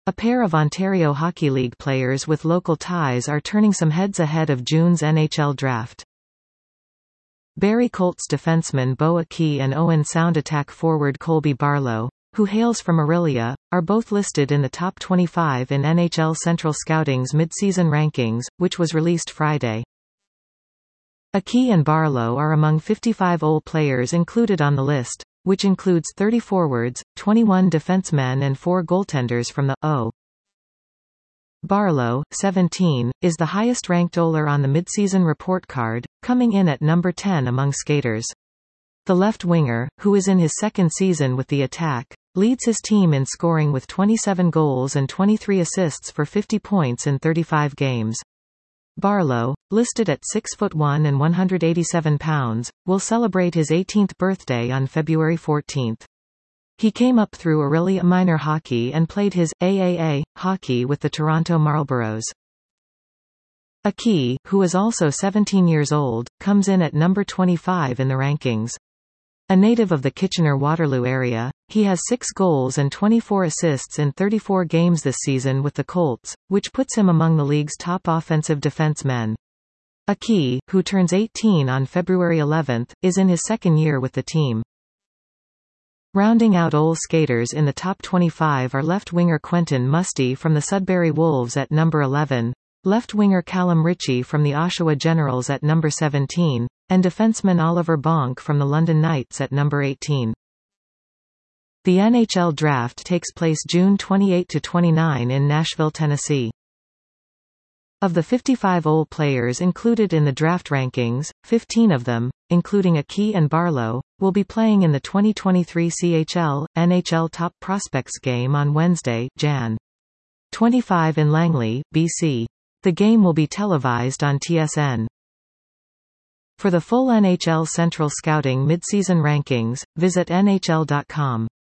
A pair of Ontario Hockey League players with local ties are turning some heads ahead of June's NHL draft. Barrie Colts defenseman Bo Aki and Owen Sound attack forward Colby Barlow, who hails from Orillia, are both listed in the top 25 in NHL Central Scouting's mid-season rankings, which was released Friday. Aki and Barlow are among 55 OL players included on the list, which includes 30 forwards, 21 defensemen and 4 goaltenders from the O. Barlow, 17, is the highest-ranked OLer on the mid-season report card, coming in at number 10 among skaters. The left winger, who is in his second season with the Attack, leads his team in scoring with 27 goals and 23 assists for 50 points in 35 games. Barlow, listed at 6'1" and 187 pounds, will celebrate his 18th birthday on February 14. He came up through Orillia minor hockey and played his AAA hockey with the Toronto Marlboros. Aki, who is also 17 years old, comes in at number 25 in the rankings. A native of the Kitchener-Waterloo area, he has 6 goals and 24 assists in 34 games this season with the Colts, which puts him among the league's top offensive defensemen. Aki, who turns 18 on February 11, is in his second year with the team. Rounding out OL skaters in the top 25 are left winger Quentin Musty from the Sudbury Wolves at number 11, left winger Callum Ritchie from the Oshawa Generals at number 17, and defenseman Oliver Bonk from the London Knights at number 18. The NHL Draft takes place June 28 to 29 in Nashville, Tennessee. Of the 55 OL players included in the draft rankings, 15 of them, including Aki and Barlow, will be playing in the 2023 CHL, NHL Top Prospects game on Wednesday, Jan. 25 in Langley, BC. The game will be televised on TSN. For the full NHL Central Scouting mid-season rankings, visit NHL.com.